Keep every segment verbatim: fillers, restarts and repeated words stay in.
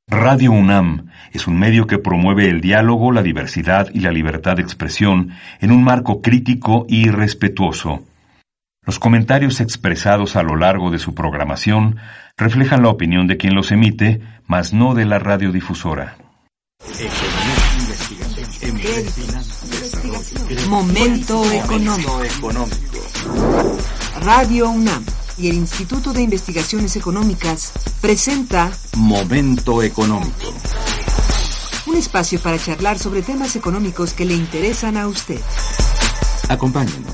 Radio UNAM es un medio que promueve el diálogo, la diversidad y la libertad de expresión en un marco crítico y respetuoso. Los comentarios expresados a lo largo de su programación reflejan la opinión de quien los emite, mas no de la radiodifusora. Momento económico. Radio UNAM y el Instituto de Investigaciones Económicas presenta Momento Económico. Un espacio para charlar sobre temas económicos que le interesan a usted. Acompáñenos.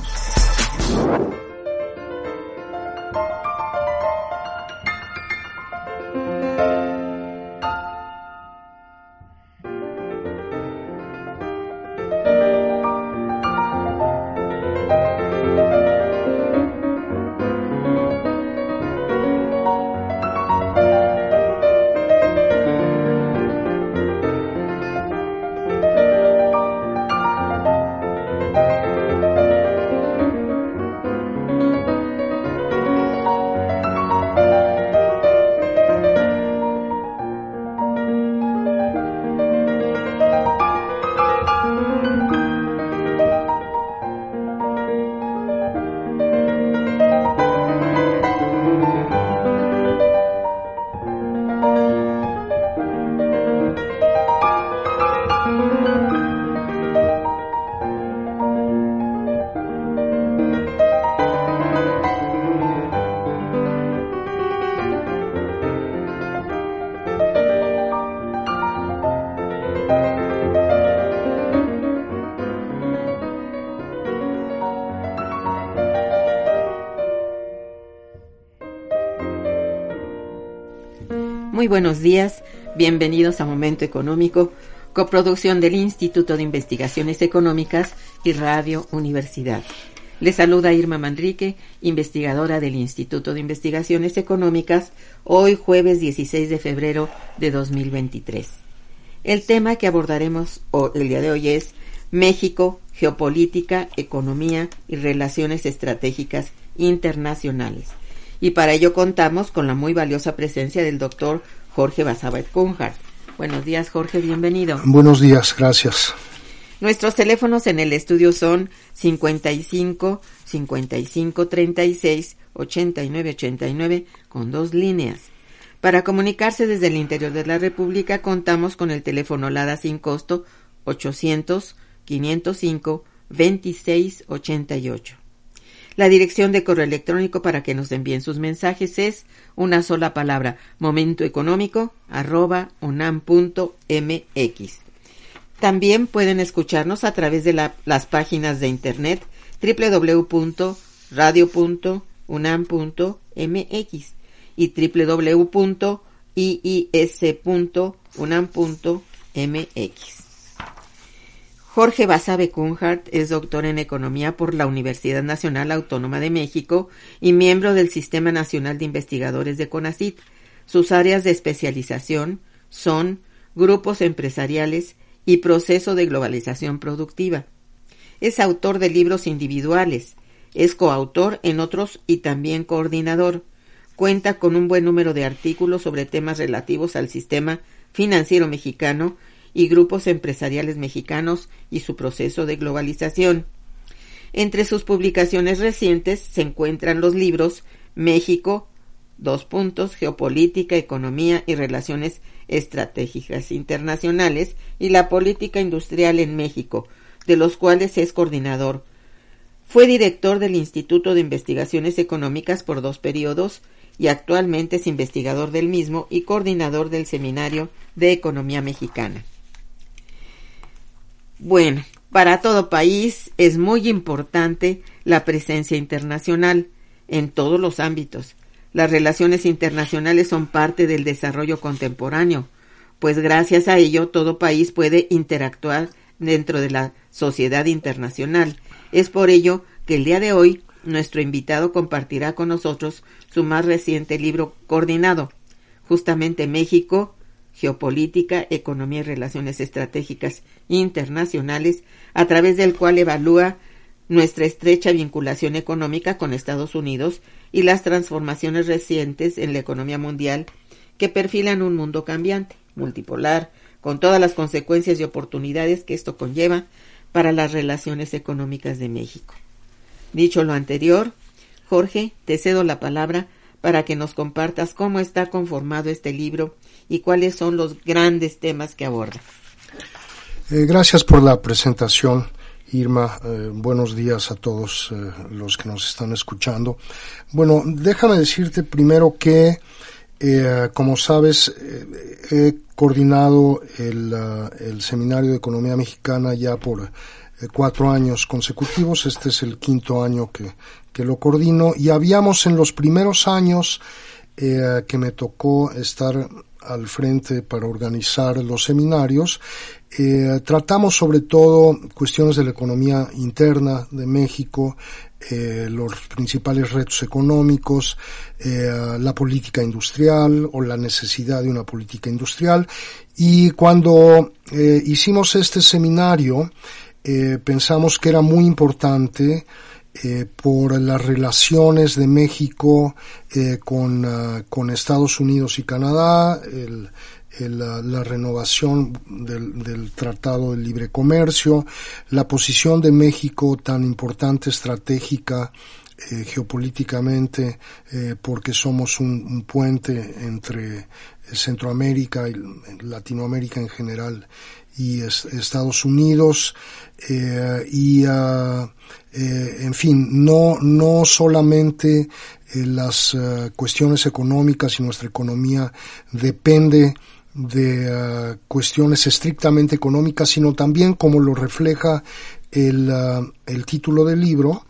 Muy buenos días, bienvenidos a Momento Económico, coproducción del Instituto de Investigaciones Económicas y Radio Universidad. Les saluda Irma Manrique, investigadora del Instituto de Investigaciones Económicas, hoy jueves dieciséis de febrero de dos mil veintitrés. El tema que abordaremos el día de hoy es México, geopolítica, economía y relaciones estratégicas internacionales. Y para ello contamos con la muy valiosa presencia del doctor Jorge Basabe Cunhart. Buenos días, Jorge, bienvenido. Buenos días, gracias. Nuestros teléfonos en el estudio son cincuenta y cinco, cincuenta y cinco, treinta y seis, ochenta y nueve, ochenta y nueve con dos líneas. Para comunicarse desde el interior de la República contamos con el teléfono LADA sin costo ochocientos, quinientos cinco, veintiséis ochenta y ocho. La dirección de correo electrónico para que nos envíen sus mensajes es una sola palabra, momentoeconómico arroba unam punto mx. También pueden escucharnos a través de la, las páginas de internet doble u doble u doble u punto radio punto unam punto mx y doble u doble u doble u punto i i s punto unam punto mx. Jorge Basabe Cunhart es doctor en Economía por la Universidad Nacional Autónoma de México y miembro del Sistema Nacional de Investigadores de CONACYT. Sus áreas de especialización son grupos empresariales y proceso de globalización productiva. Es autor de libros individuales, es coautor en otros y también coordinador. Cuenta con un buen número de artículos sobre temas relativos al sistema financiero mexicano y grupos empresariales mexicanos y su proceso de globalización. Entre sus publicaciones recientes se encuentran los libros México, dos puntos, Geopolítica, Economía y Relaciones Estratégicas Internacionales y la Política Industrial en México, de los cuales es coordinador. Fue director del Instituto de Investigaciones Económicas por dos periodos y actualmente es investigador del mismo y coordinador del Seminario de Economía Mexicana. Bueno, para todo país es muy importante la presencia internacional en todos los ámbitos. Las relaciones internacionales son parte del desarrollo contemporáneo, pues gracias a ello todo país puede interactuar dentro de la sociedad internacional. Es por ello que el día de hoy nuestro invitado compartirá con nosotros su más reciente libro coordinado, justamente México, Geopolítica, Economía y Relaciones Estratégicas Internacionales, a través del cual evalúa nuestra estrecha vinculación económica con Estados Unidos y las transformaciones recientes en la economía mundial que perfilan un mundo cambiante. multipolar, con todas las consecuencias y oportunidades que esto conlleva para las relaciones económicas de México. Dicho lo anterior, Jorge, te cedo la palabra para que nos compartas cómo está conformado este libro y cuáles son los grandes temas que aborda. Eh, gracias por la presentación, Irma. Eh, buenos días a todos eh, los que nos están escuchando. Bueno, déjame decirte primero que, eh, como sabes, eh, he coordinado el, uh, el Seminario de Economía Mexicana ya por eh, cuatro años consecutivos. Este es el quinto año que, que lo coordino, y habíamos en los primeros años eh, que me tocó estar al frente para organizar los seminarios, eh, tratamos sobre todo cuestiones de la economía interna de México, eh, los principales retos económicos, eh, la política industrial o la necesidad de una política industrial. Y cuando eh, hicimos este seminario, eh, pensamos que era muy importante Eh, por las relaciones de México eh, con, uh, con Estados Unidos y Canadá, el, el, uh, la renovación del, del Tratado de Libre Comercio, la posición de México tan importante, estratégica, eh, geopolíticamente, eh, porque somos un, un puente entre Centroamérica y Latinoamérica en general y es, Estados Unidos, eh, y uh, eh, en fin, no no solamente eh, las uh, cuestiones económicas y nuestra economía depende de uh, cuestiones estrictamente económicas, sino también, como lo refleja el uh, el título del libro,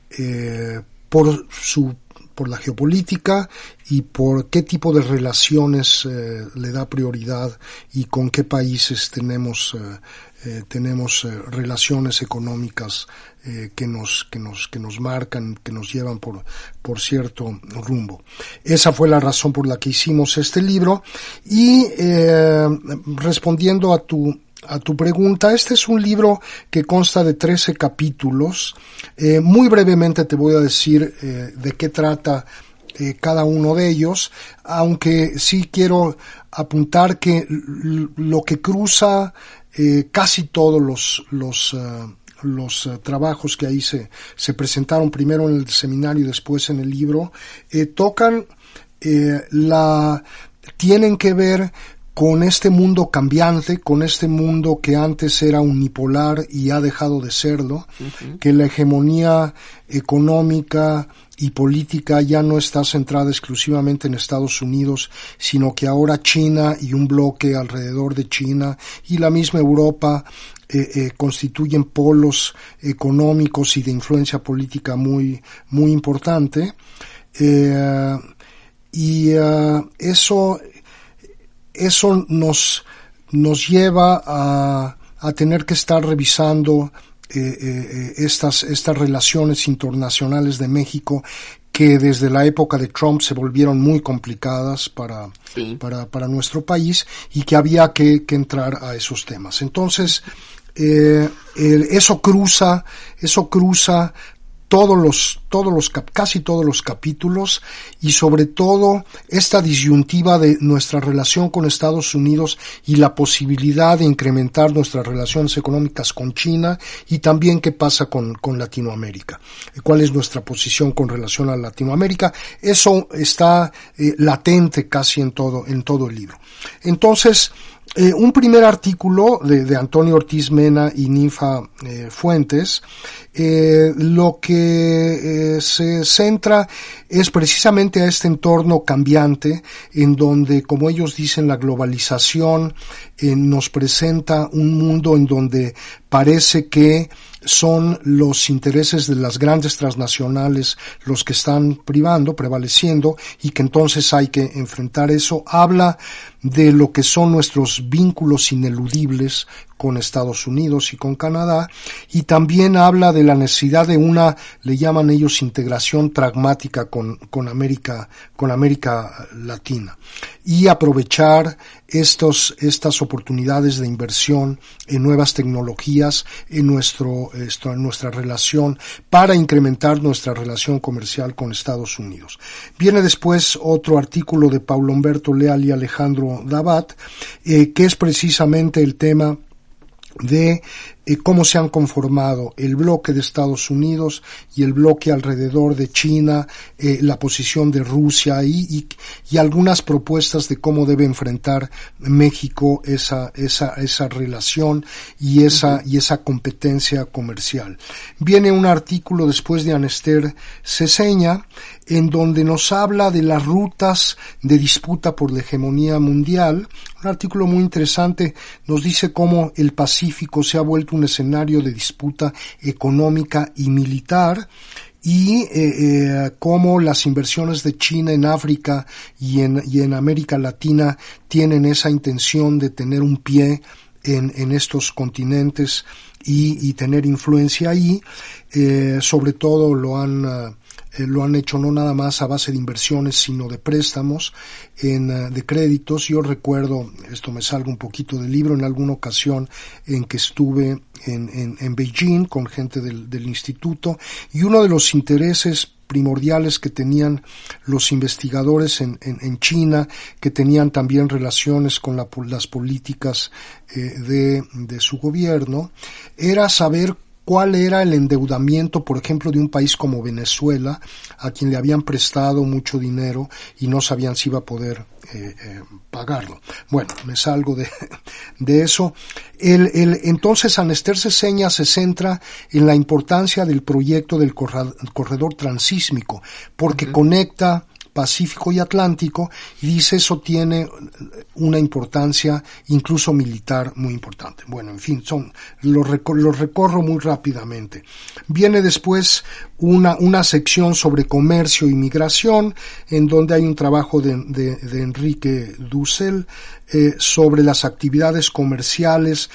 eh, por su por la geopolítica y por qué tipo de relaciones eh, le da prioridad y con qué países tenemos eh, eh, tenemos eh, relaciones económicas eh, que nos que nos que nos marcan, que nos llevan por por cierto rumbo. Esa fue la razón por la que hicimos este libro. Y eh, respondiendo a tu A tu pregunta, este es un libro que consta de trece capítulos. Eh, muy brevemente te voy a decir eh, de qué trata eh, cada uno de ellos, aunque sí quiero apuntar que lo que cruza eh, casi todos los los uh, los uh, trabajos que ahí se se presentaron, primero en el seminario y después en el libro, eh, tocan eh, la tienen que ver con este mundo cambiante, con este mundo que antes era unipolar y ha dejado de serlo, uh-huh. que la hegemonía económica y política ya no está centrada exclusivamente en Estados Unidos, sino que ahora China y un bloque alrededor de China y la misma Europa eh, eh, constituyen polos económicos y de influencia política muy, muy importante. Eh, y uh, eso Eso nos nos lleva a, a tener que estar revisando eh, eh, estas estas relaciones internacionales de México, que desde la época de Trump se volvieron muy complicadas para sí. para para nuestro país, y que había que, que entrar a esos temas. Entonces eh, el, eso cruza eso cruza todos los, todos los, casi todos los capítulos, y sobre todo esta disyuntiva de nuestra relación con Estados Unidos y la posibilidad de incrementar nuestras relaciones económicas con China, y también qué pasa con, con Latinoamérica. ¿Cuál es nuestra posición con relación a Latinoamérica? Eso está eh, latente casi en todo, en todo el libro. Entonces, Eh, un primer artículo de, de Antonio Ortiz Mena y Ninfa eh, Fuentes, eh, lo que eh, se centra es precisamente a este entorno cambiante, en donde, como ellos dicen, la globalización eh, nos presenta un mundo en donde parece que son los intereses de las grandes transnacionales los que están privando, prevaleciendo, y que entonces hay que enfrentar eso. Habla de lo que son nuestros vínculos ineludibles con Estados Unidos y con Canadá, y también habla de la necesidad de una, le llaman ellos, integración pragmática con, con América, con América Latina, y aprovechar estos, estas oportunidades de inversión en nuevas tecnologías, en nuestro, esto, en nuestra relación, para incrementar nuestra relación comercial con Estados Unidos. Viene después otro artículo de Paulo Humberto Leal y Alejandro Dabat, eh, que es precisamente el tema de eh, cómo se han conformado el bloque de Estados Unidos y el bloque alrededor de China, eh, la posición de Rusia y, y, y algunas propuestas de cómo debe enfrentar México esa, esa, esa relación y esa, uh-huh. y esa competencia comercial. Viene un artículo después de Anester Ceseña, en donde nos habla de las rutas de disputa por la hegemonía mundial. Un artículo muy interesante, nos dice cómo el Pacífico se ha vuelto un escenario de disputa económica y militar, y eh, eh, cómo las inversiones de China en África y en, y en América Latina tienen esa intención de tener un pie en, en estos continentes y, y tener influencia ahí. Eh, sobre todo lo han... Uh, Eh, lo han hecho no nada más a base de inversiones, sino de préstamos, en, uh, de créditos. Yo recuerdo, esto me salga un poquito del libro, en alguna ocasión en que estuve en, en, en Beijing con gente del, del instituto, y uno de los intereses primordiales que tenían los investigadores en, en, en China, que tenían también relaciones con la, las políticas eh, de, de su gobierno, era saber cuál era el endeudamiento, por ejemplo, de un país como Venezuela, a quien le habían prestado mucho dinero y no sabían si iba a poder eh, eh, pagarlo. Bueno, me salgo de, de eso. El, el, entonces, Anester Ceseña se centra en la importancia del proyecto del corredor transísmico, porque uh-huh. conecta Pacífico y Atlántico, y dice eso tiene una importancia incluso militar muy importante. Bueno, en fin, son los recor- los recorro muy rápidamente. Viene después una una sección sobre comercio y migración, en donde hay un trabajo de, de, de Enrique Dussel eh, sobre las actividades comerciales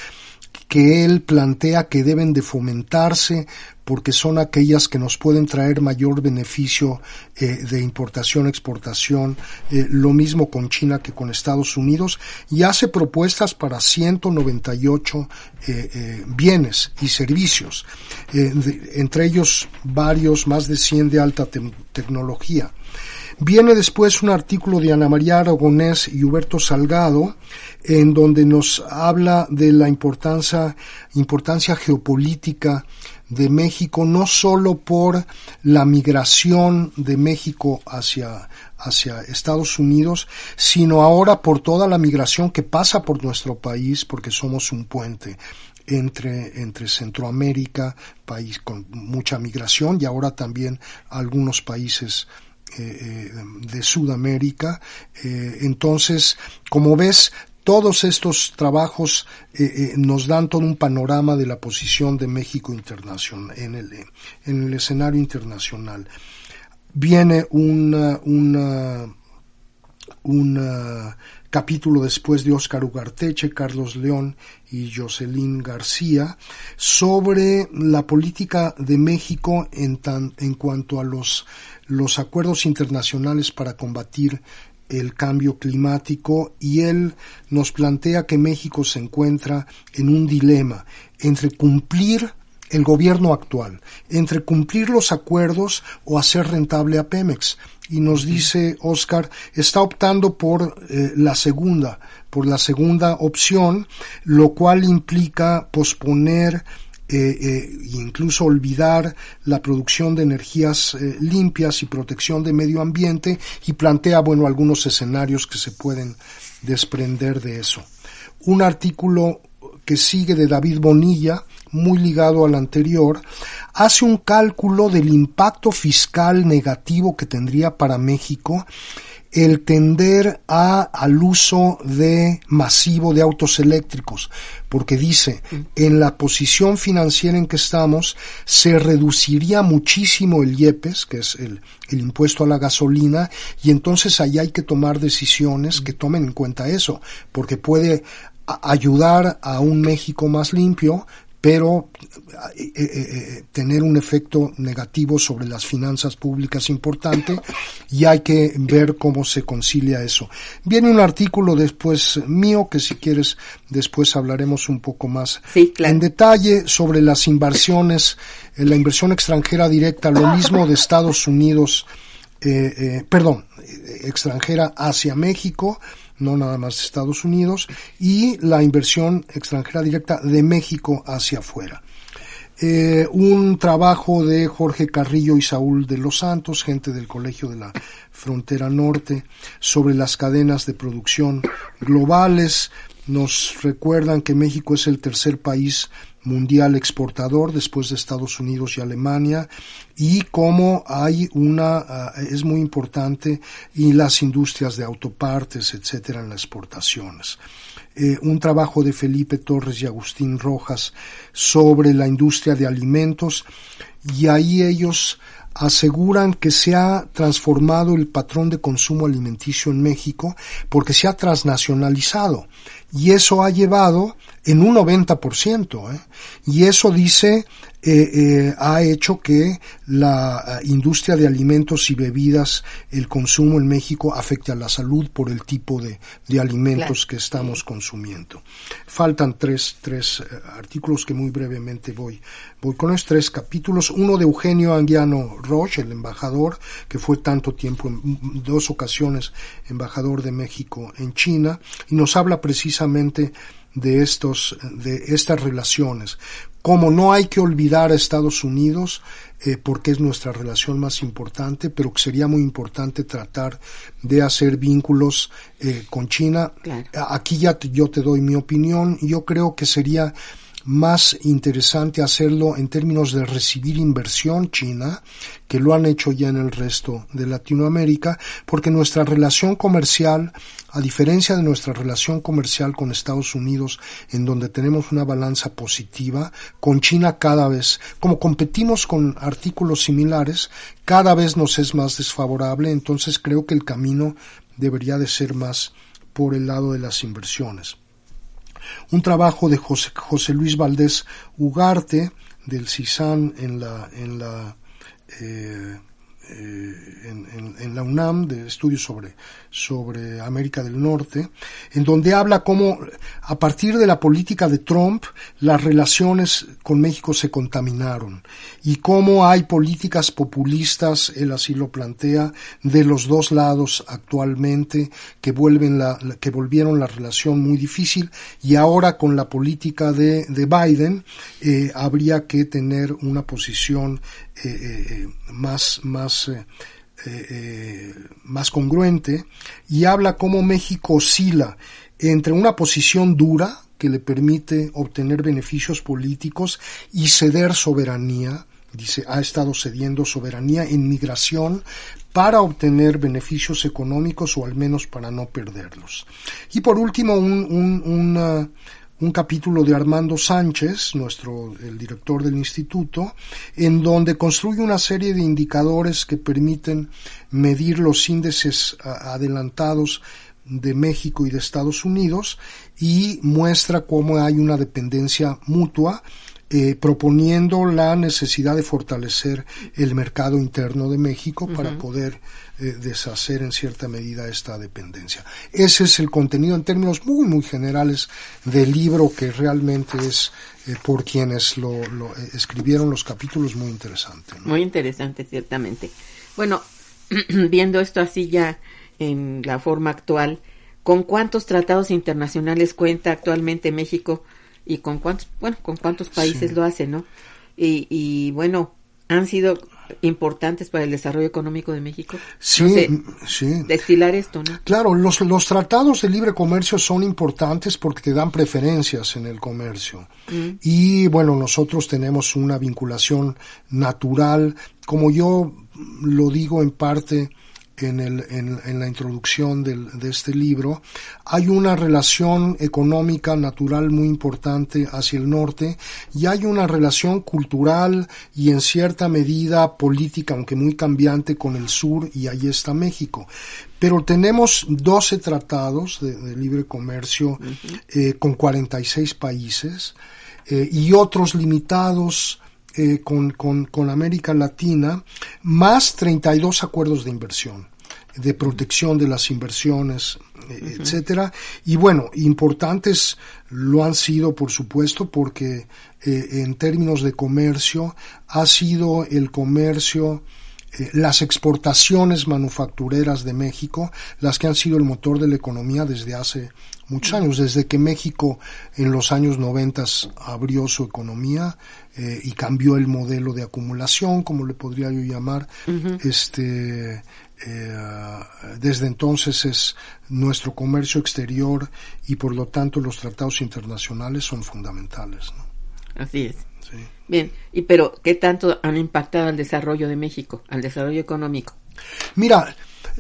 que él plantea que deben de fomentarse, porque son aquellas que nos pueden traer mayor beneficio eh, de importación-exportación, eh, lo mismo con China que con Estados Unidos, y hace propuestas para ciento noventa y ocho eh, eh, bienes y servicios, eh, de, entre ellos varios, más de cien de alta te- tecnología. Viene después un artículo de Ana María Aragonés y Huberto Salgado, en donde nos habla de la importancia, importancia geopolítica de México, no solo por la migración de México hacia, hacia Estados Unidos, sino ahora por toda la migración que pasa por nuestro país, porque somos un puente entre, entre Centroamérica, país con mucha migración, y ahora también algunos países Eh, de Sudamérica. Eh, entonces, como ves, todos estos trabajos eh, eh, nos dan todo un panorama de la posición de México internacional, en el, en el escenario internacional. Viene una, una, un capítulo después de Óscar Ugarteche, Carlos León y Jocelyn García sobre la política de México en, tan, en cuanto a los los acuerdos internacionales para combatir el cambio climático, y él nos plantea que México se encuentra en un dilema entre cumplir el gobierno actual, entre cumplir los acuerdos o hacer rentable a Pemex. Y nos dice Óscar, está optando por eh, la segunda, por la segunda opción, lo cual implica posponer Eh, eh, incluso olvidar la producción de energías eh, limpias y protección de medio ambiente, y plantea, bueno, algunos escenarios que se pueden desprender de eso. Un artículo que sigue de David Bonilla, muy ligado al anterior, hace un cálculo del impacto fiscal negativo que tendría para México el tender a, al uso de masivo de autos eléctricos, porque dice, en la posición financiera en que estamos, se reduciría muchísimo el IEPES, que es el, el impuesto a la gasolina, y entonces ahí hay que tomar decisiones que tomen en cuenta eso, porque puede a ayudar a un México más limpio, pero eh, eh, eh, tener un efecto negativo sobre las finanzas públicas importante, y hay que ver cómo se concilia eso. Viene un artículo después mío que, si quieres, después hablaremos un poco más sí, claro. en detalle sobre las inversiones, eh, la inversión extranjera directa, lo mismo de Estados Unidos, eh, eh, perdón, extranjera hacia México, no nada más Estados Unidos, y la inversión extranjera directa de México hacia afuera. Eh, un trabajo de Jorge Carrillo y Saúl de los Santos, gente del Colegio de la Frontera Norte, sobre las cadenas de producción globales. Nos recuerdan que México es el tercer país mundial exportador después de Estados Unidos y Alemania, y cómo hay una, uh, es muy importante, y las industrias de autopartes, etcétera, en las exportaciones. Eh, un trabajo de Felipe Torres y Agustín Rojas sobre la industria de alimentos, y ahí ellos aseguran que se ha transformado el patrón de consumo alimenticio en México porque se ha transnacionalizado, y eso ha llevado en un noventa por ciento, ¿eh? y eso dice eh, eh, ha hecho que la uh, industria de alimentos y bebidas, el consumo en México afecte a la salud por el tipo de, de alimentos, claro, que estamos consumiendo. Faltan tres, tres uh, artículos que muy brevemente voy, voy con los tres capítulos. Uno de Eugenio Anguiano Roche, el embajador, que fue tanto tiempo, en dos ocasiones, embajador de México en China, y nos habla precisamente de estos, de estas relaciones. Como no hay que olvidar a Estados Unidos, eh, porque es nuestra relación más importante, pero que sería muy importante tratar de hacer vínculos eh, con China. Claro. Aquí ya te, yo te doy mi opinión. Yo creo que sería más interesante hacerlo en términos de recibir inversión china, que lo han hecho ya en el resto de Latinoamérica, porque nuestra relación comercial, a diferencia de nuestra relación comercial con Estados Unidos, en donde tenemos una balanza positiva, con China cada vez, como competimos con artículos similares, cada vez nos es más desfavorable. Entonces creo que el camino debería de ser más por el lado de las inversiones. Un trabajo de José, José Luis Valdés Ugarte, del CISAN en la, en la, eh, eh, en, en, en la UNAM, de estudios sobre, sobre América del Norte, en donde habla cómo, a partir de la política de Trump, las relaciones con México se contaminaron, y cómo hay políticas populistas, él así lo plantea, de los dos lados actualmente, que vuelven la, que volvieron la relación muy difícil, y ahora con la política de, de Biden, eh, habría que tener una posición eh, eh, más, más, eh, eh, más congruente, y habla cómo México oscila entre una posición dura, que le permite obtener beneficios políticos y ceder soberanía. Dice, ha estado cediendo soberanía en migración para obtener beneficios económicos, o al menos para no perderlos. Y por último, un, un, una, un capítulo de Armando Sánchez, nuestro, el director del instituto, en donde construye una serie de indicadores que permiten medir los índices adelantados de México y de Estados Unidos, y muestra cómo hay una dependencia mutua, eh, proponiendo la necesidad de fortalecer el mercado interno de México, uh-huh, para poder eh, deshacer en cierta medida esta dependencia. Ese es el contenido en términos muy, muy generales del libro, que realmente es, eh, por quienes lo, lo eh, escribieron los capítulos, muy interesante, ¿no? Muy interesante, ciertamente. Bueno, viendo esto así ya en la forma actual, ¿con cuántos tratados internacionales cuenta actualmente México, y con cuántos, bueno, con cuántos países sí. lo hace, ¿no? Y, y bueno, han sido importantes para el desarrollo económico de México. Sí, no sé, sí. Destilar esto, ¿no? Claro, los, los tratados de libre comercio son importantes porque te dan preferencias en el comercio. Mm. Y bueno, nosotros tenemos una vinculación natural, como yo lo digo en parte, en, el, en, en la introducción del, de este libro, hay una relación económica natural muy importante hacia el norte y hay una relación cultural y en cierta medida política, aunque muy cambiante, con el sur, y ahí está México. Pero tenemos doce tratados de, de libre comercio uh-huh. eh, con cuarenta y seis países eh, y otros limitados Eh, con, con, con América Latina, más treinta y dos acuerdos de inversión, de protección de las inversiones, eh, uh-huh. etcétera. Y bueno, importantes lo han sido, por supuesto, porque eh, en términos de comercio, ha sido el comercio, eh, las exportaciones manufactureras de México, las que han sido el motor de la economía desde hace muchos años, desde que México en los años noventas abrió su economía eh, y cambió el modelo de acumulación, como le podría yo llamar. Uh-huh. Este, eh, desde entonces es nuestro comercio exterior y por lo tanto los tratados internacionales son fundamentales, ¿no? Así es. Sí. Bien, y pero ¿qué tanto han impactado al desarrollo de México, al desarrollo económico? Mira,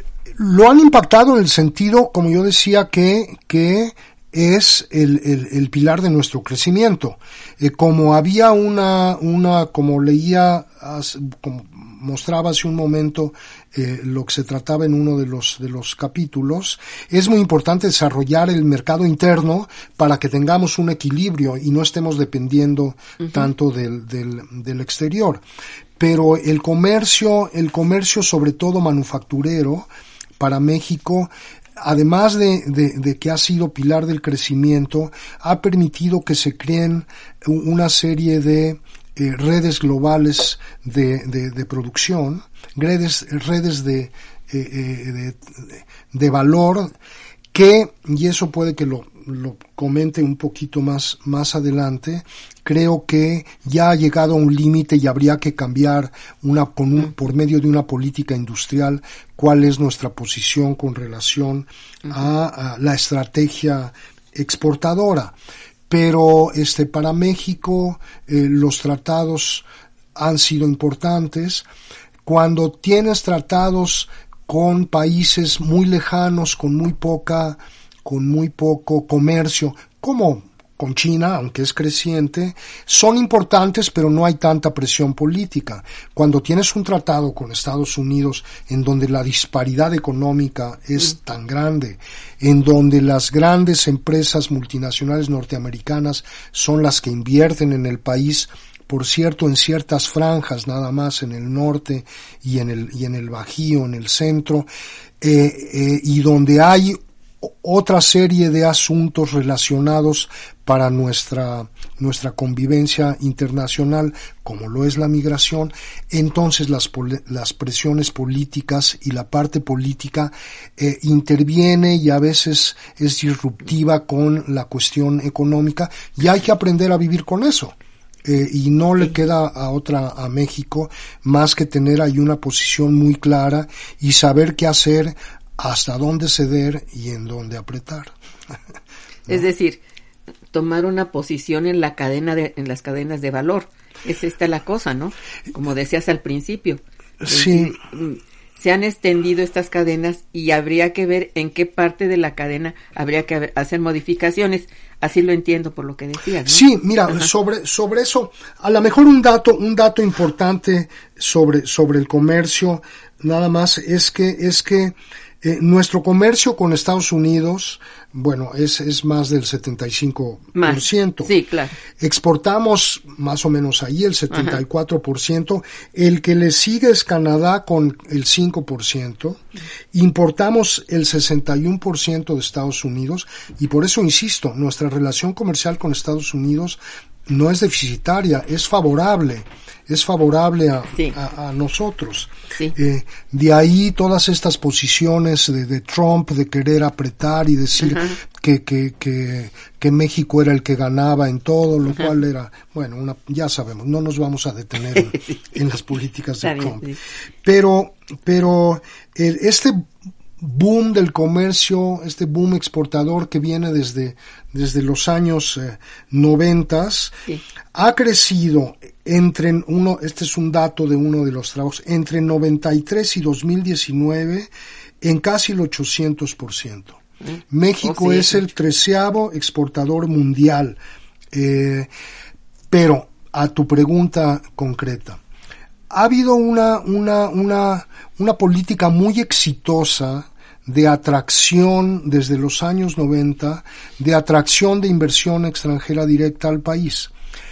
lo han impactado en el sentido, como yo decía, que, que es el, el, el pilar de nuestro crecimiento. Eh, como había una, una, como leía, como mostraba hace un momento, eh, lo que se trataba en uno de los, de los capítulos, es muy importante desarrollar el mercado interno para que tengamos un equilibrio y no estemos dependiendo uh-huh. tanto del, del, del exterior. Pero el comercio, el comercio sobre todo manufacturero, para México, además de, de, de que ha sido pilar del crecimiento, ha permitido que se creen una serie de eh, redes globales de, de, de producción, redes, redes de, eh, eh, de, de valor, que, y eso puede que lo, lo comente un poquito más, más adelante, creo que ya ha llegado a un límite y habría que cambiar una, con un, por medio de una política industrial, cuál es nuestra posición con relación a, a la estrategia exportadora. Pero este, para México eh, los tratados han sido importantes. Cuando tienes tratados con países muy lejanos, con muy poca, con muy poco comercio, como con China, aunque es creciente, son importantes, pero no hay tanta presión política. Cuando tienes un tratado con Estados Unidos en donde la disparidad económica es mm. tan grande, en donde las grandes empresas multinacionales norteamericanas son las que invierten en el país, por cierto, en ciertas franjas nada más, en el norte y en el, y en el Bajío, en el centro, eh, eh, y donde hay otra serie de asuntos relacionados para nuestra nuestra convivencia internacional, como lo es la migración, entonces las las presiones políticas y la parte política eh, interviene y a veces es disruptiva con la cuestión económica, y hay que aprender a vivir con eso. Eh, y no le queda a otra, a México, más que tener ahí una posición muy clara y saber qué hacer, hasta dónde ceder y en dónde apretar. ¿No? Es decir, tomar una posición en la cadena de, en las cadenas de valor. Es esta la cosa, ¿no? Como decías al principio. Sí. Decir, se han extendido estas cadenas y habría que ver en qué parte de la cadena habría que hacer modificaciones. Así lo entiendo por lo que decías, ¿no? Sí, mira, Ajá. sobre sobre eso, a lo mejor un dato un dato importante sobre sobre el comercio, nada más, es que es que Eh, nuestro comercio con Estados Unidos, bueno, es, es más del setenta y cinco por ciento. Más. Sí, claro. Exportamos más o menos ahí el setenta y cuatro por ciento. Ajá. El que le sigue es Canadá con el cinco por ciento. Importamos el sesenta y uno por ciento de Estados Unidos. Y por eso insisto, nuestra relación comercial con Estados Unidos no es deficitaria, es favorable. es favorable a, sí. a, a nosotros. Sí. Eh, de ahí todas estas posiciones de, de Trump de querer apretar y decir uh-huh. que, que, que, que México era el que ganaba en todo, lo uh-huh. cual era, bueno, una, ya sabemos, no nos vamos a detener en, sí. en las políticas de Está Trump. Bien, sí. Pero, pero el, este boom del comercio, este boom exportador que viene desde, desde los años eh, noventas, sí. ha crecido entre uno, este es un dato de uno de los trabajos, entre noventa y tres y dos mil diecinueve en casi el ochocientos por ciento. México oh, sí, es el treceavo exportador mundial. Eh, pero a tu pregunta concreta, ha habido una, una, una, una política muy exitosa de atracción desde los años noventa, de atracción de inversión extranjera directa al país,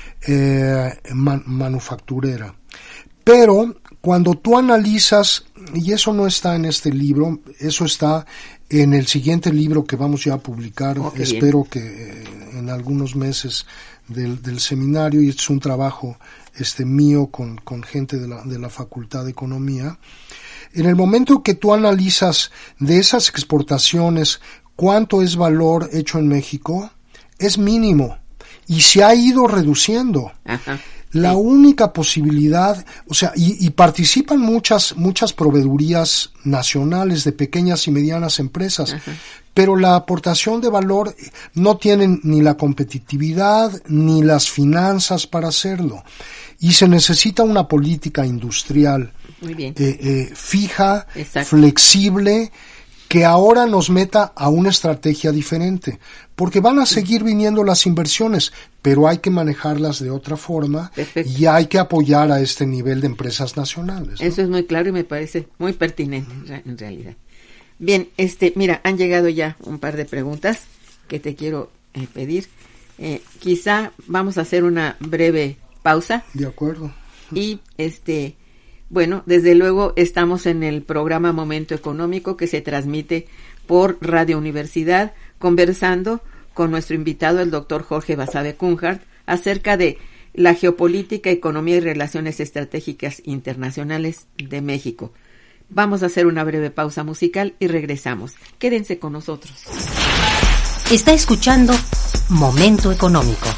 eh, man, manufacturera. Pero cuando tú analizas, y eso no está en este libro, eso está en el siguiente libro que vamos ya a publicar, oh, espero bien. que eh, en algunos meses del, del seminario, y es un trabajo este mío con, con gente de la, de la Facultad de Economía. En el momento que tú analizas de esas exportaciones cuánto es valor hecho en México, es mínimo y se ha ido reduciendo. Ajá. La sí. única posibilidad, o sea, y, y participan muchas muchas proveedurías nacionales de pequeñas y medianas empresas, Ajá. pero la aportación de valor no tienen ni la competitividad ni las finanzas para hacerlo. Y se necesita una política industrial Muy bien. Eh, eh, fija, Exacto. flexible, que ahora nos meta a una estrategia diferente, porque van a seguir viniendo las inversiones, pero hay que manejarlas de otra forma Perfecto. y hay que apoyar a este nivel de empresas nacionales, ¿no? Eso es muy claro y me parece muy pertinente en realidad. Bien, este, mira, han llegado ya un par de preguntas que te quiero eh, pedir. Eh, quizá vamos a hacer una breve pausa. De acuerdo. Y este, bueno, desde luego estamos en el programa Momento Económico que se transmite por Radio Universidad, conversando con nuestro invitado, el doctor Jorge Basabe Cunhart, acerca de la geopolítica, economía y relaciones estratégicas internacionales de México. Vamos a hacer una breve pausa musical y regresamos. Quédense con nosotros. Está escuchando Momento Económico.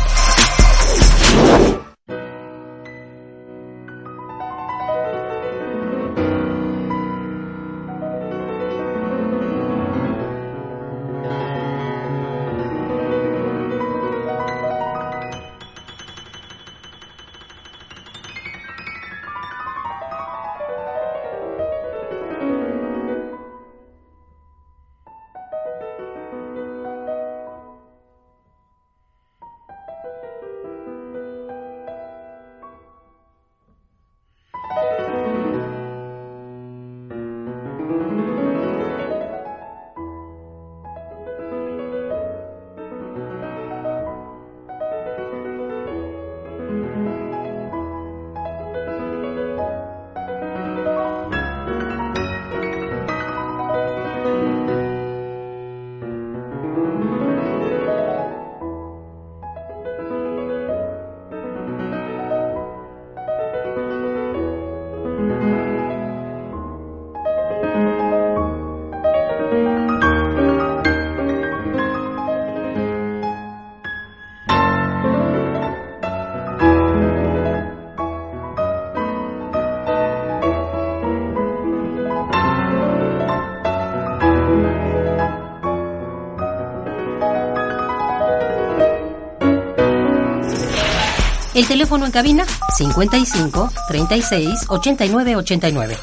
El teléfono en cabina cincuenta y cinco, treinta y seis, ochenta y nueve, ochenta y nueve.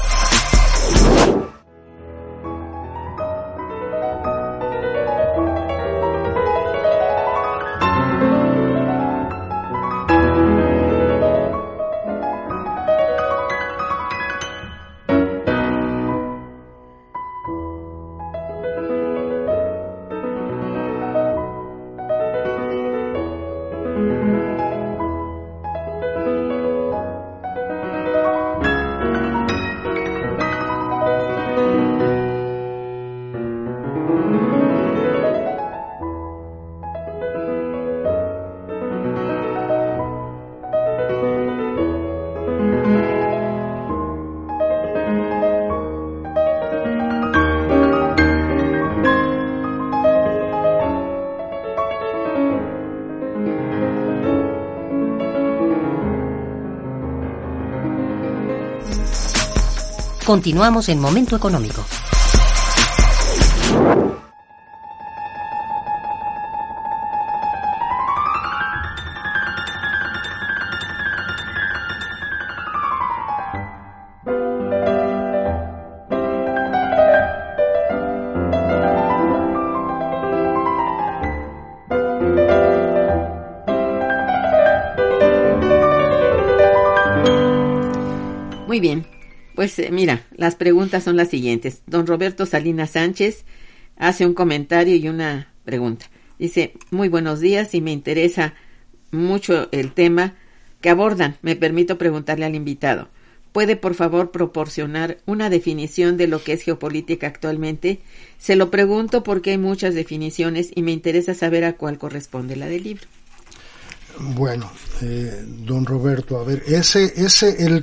Continuamos en Momento Económico. Muy bien, pues eh, mira, las preguntas son las siguientes. Don Roberto Salinas Sánchez hace un comentario y una pregunta. Dice, muy buenos días y me interesa mucho el tema que abordan. Me permito preguntarle al invitado. ¿Puede por favor proporcionar una definición de lo que es geopolítica actualmente? Se lo pregunto porque hay muchas definiciones y me interesa saber a cuál corresponde la del libro. Bueno, eh, don Roberto, a ver, ese, ese, el,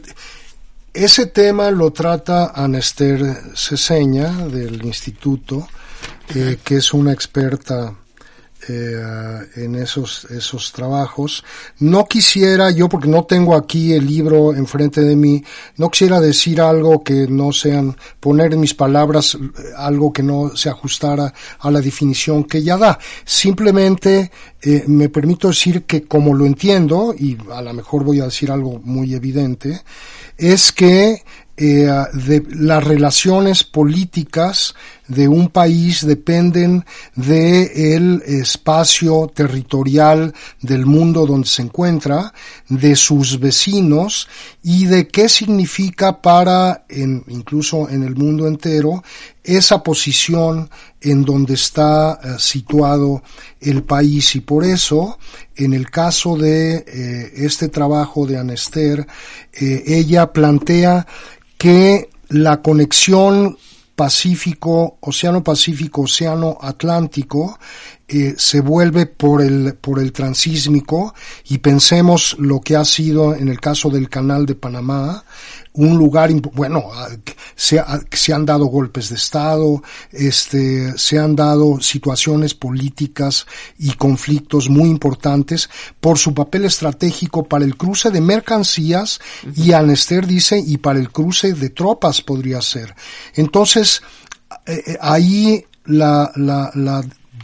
ese tema lo trata Ana Esther Ceseña del Instituto, eh, que es una experta Eh, en esos esos trabajos. No quisiera yo, porque no tengo aquí el libro enfrente de mí, no quisiera decir algo que no sean, poner en mis palabras algo que no se ajustara a la definición que ella da. Simplemente eh, me permito decir que como lo entiendo, y a lo mejor voy a decir algo muy evidente, es que Eh, de las relaciones políticas de un país dependen de el espacio territorial del mundo donde se encuentra, de sus vecinos y de qué significa para, en, incluso en el mundo entero, esa posición en donde está eh, situado el país. Y por eso, en el caso de eh, este trabajo de Ana Esther, eh, ella plantea que la conexión Pacífico, Océano Pacífico, Océano Atlántico, eh, se vuelve por el, por el transísmico, y pensemos lo que ha sido en el caso del Canal de Panamá, un lugar, bueno, se, se han dado golpes de Estado, este, se han dado situaciones políticas y conflictos muy importantes por su papel estratégico para el cruce de mercancías, uh-huh. y Ana Esther dice, y para el cruce de tropas podría ser. Entonces, eh, ahí la, la, la,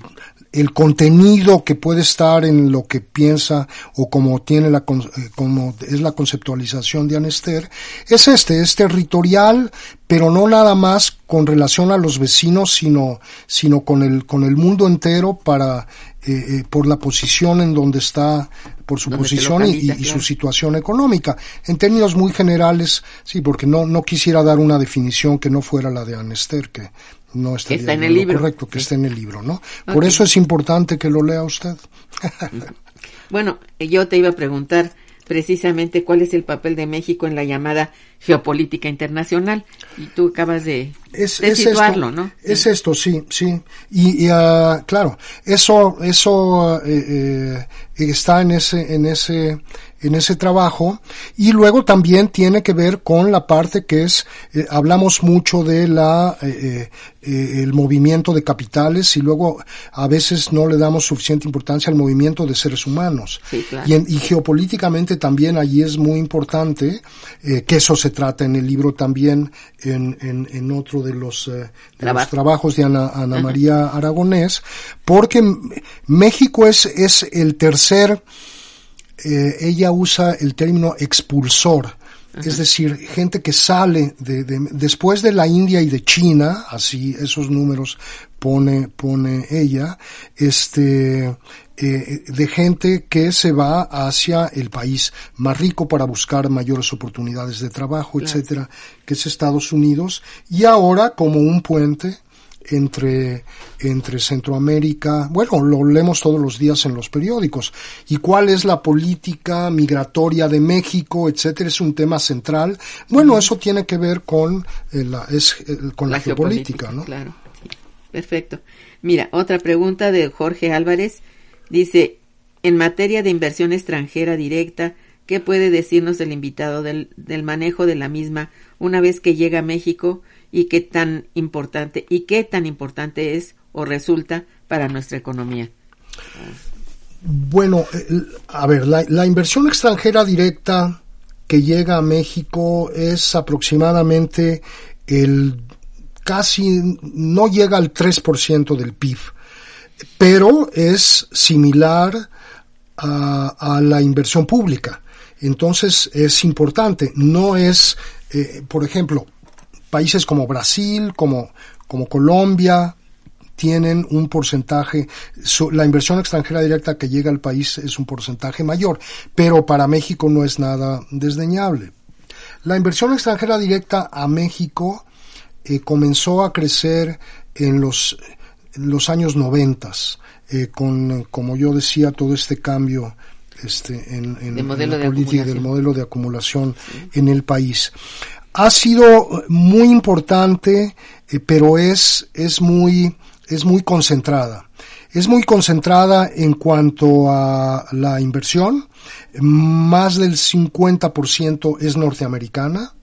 el contenido que puede estar en lo que piensa o como tiene la como es la conceptualización de Ana Esther es este, es territorial, pero no nada más con relación a los vecinos, sino sino con el con el mundo entero, para eh, eh, por la posición en donde está, por su posición y, y su situación económica. En términos muy generales, sí, porque no no quisiera dar una definición que no fuera la de Ana Esther, que no estaría está en el libro. Correcto, que sí. esté en el libro, ¿no? Okay. Por eso es importante que lo lea usted. Bueno, yo te iba a preguntar precisamente cuál es el papel de México en la llamada geopolítica internacional, y tú acabas de, es, de es situarlo, esto, ¿no? Es sí. esto, sí, sí. Y, y uh, claro, eso, eso eh, eh, está en ese, en ese, en ese trabajo, y luego también tiene que ver con la parte que es, eh, hablamos mucho de la, eh, eh, el movimiento de capitales, y luego a veces no le damos suficiente importancia al movimiento de seres humanos. Sí, claro. Y, en, y geopolíticamente también allí es muy importante, eh, que eso se trata en el libro también, en, en, en otro de los, eh, de los trabajos de Ana, Ana uh-huh. María Aragonés, porque México es, es el tercer, Eh, ella usa el término expulsor, uh-huh. es decir, gente que sale de, de, después de la India y de China, así esos números pone, pone ella, este, eh, de gente que se va hacia el país más rico para buscar mayores oportunidades de trabajo, claro. etcétera, que es Estados Unidos, y ahora como un puente entre entre Centroamérica, bueno, lo leemos todos los días en los periódicos. ¿Y cuál es la política migratoria de México, etcétera? Es un tema central. Bueno, eso tiene que ver con eh, la es eh, con la, la geopolítica, geopolítica, ¿no? Claro. Sí. Perfecto. Mira, otra pregunta de Jorge Álvarez dice: en materia de inversión extranjera directa, ¿qué puede decirnos el invitado del del manejo de la misma una vez que llega a México? Y qué tan importante y qué tan importante es o resulta para nuestra economía. Bueno, a ver, la, la inversión extranjera directa que llega a México es aproximadamente el casi no llega al tres por ciento del P I B, pero es similar a, a la inversión pública. Entonces es importante. No es, eh, por ejemplo, países como Brasil, como, como Colombia, tienen un porcentaje, su, la inversión extranjera directa que llega al país es un porcentaje mayor, pero para México no es nada desdeñable. La inversión extranjera directa a México eh, comenzó a crecer en los, en los años noventas, eh, con, como yo decía, todo este cambio este, en, en, en la de política del modelo de acumulación sí. en el país. Ha sido muy importante, eh, pero es, es muy, es muy concentrada. Es muy concentrada en cuanto a la inversión. Más del cincuenta por ciento es norteamericana.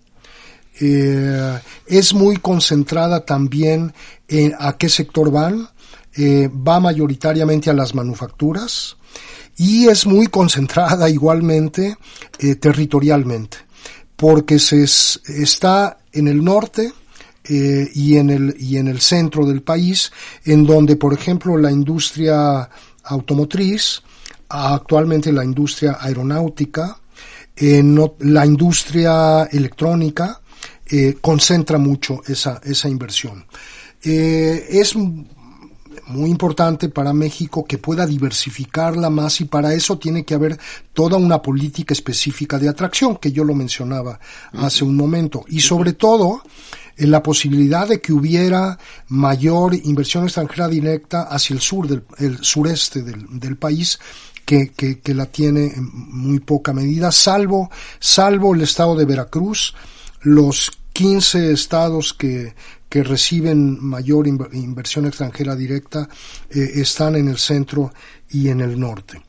Eh, es muy concentrada también en a qué sector van. Eh, va mayoritariamente a las manufacturas. Y es muy concentrada igualmente eh, territorialmente. Porque se es, está en el norte, Eh, y en el y en el centro del país, en donde, por ejemplo, la industria automotriz, actualmente la industria aeronáutica, eh, no, la industria electrónica, eh, concentra mucho esa esa inversión. Eh, es muy importante para México que pueda diversificarla más, y para eso tiene que haber toda una política específica de atracción, que yo lo mencionaba uh-huh. hace un momento, y sobre todo en la posibilidad de que hubiera mayor inversión extranjera directa hacia el sur del el sureste del, del país, que, que, que la tiene en muy poca medida, salvo salvo el estado de Veracruz. Los quince estados que que reciben mayor inv- inversión extranjera directa eh, están en el centro y en el norte.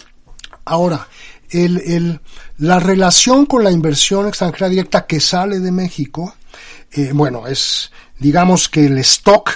Ahora, el, el, la relación con la inversión extranjera directa que sale de México, Eh, bueno, es, digamos que el stock